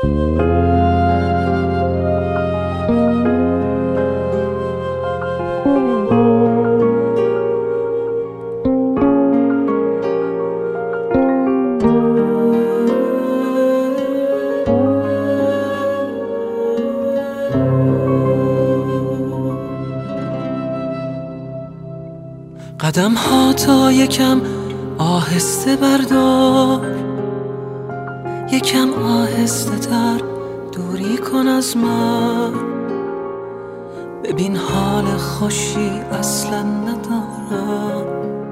قدم ها تا یکم آهسته بردار، یکم آهسته تر دوری کن از من. ببین حال خوشی اصلا ندارم،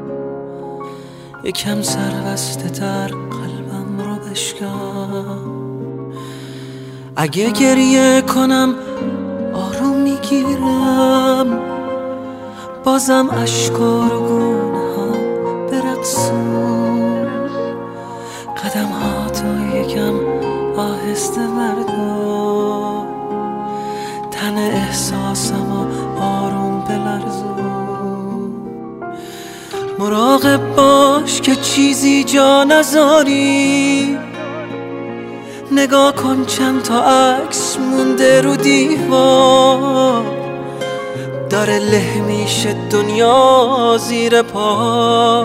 یکم سربسته تر قلبم رو بشکن. اگه گریه کنم آروم میگیرم، بازم اشکا رو گونه ها برقصون. قدم ها تا یکم آهسته بردار، تن احساسم و آروم بلرزون. مراقب باش که چیزی جا نذاری، نگاه کن چند تا عکس مونده رو دیوار. داره له میشه دنیا زیر پا.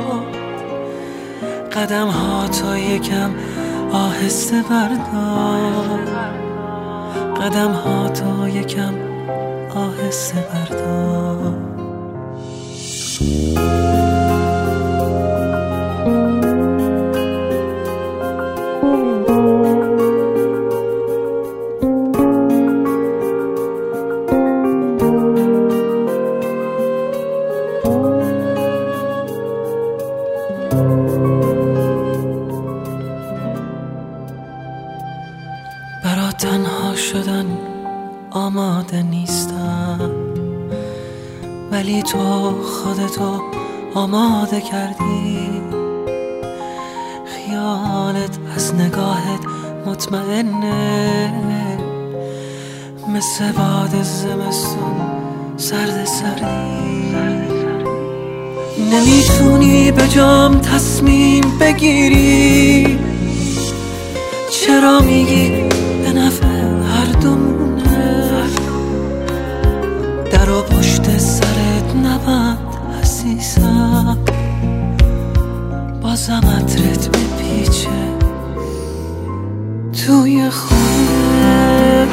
قدم ها تا یکم آهسته بردار، قدم ها تا یکم آهسته بردار. برا تنها شدن آماده نیستم، ولی تو خودتو آماده کردی. خیالت از نگاهت مطمئنه، مثل باد زمستون سرد سردی. نمیتونی به جام تصمیم بگیری، چرا میگی به نفع هر دومونه؟ در و پشت سرت نبند عزیزم، بازم عطرت بپیچه توی خونه.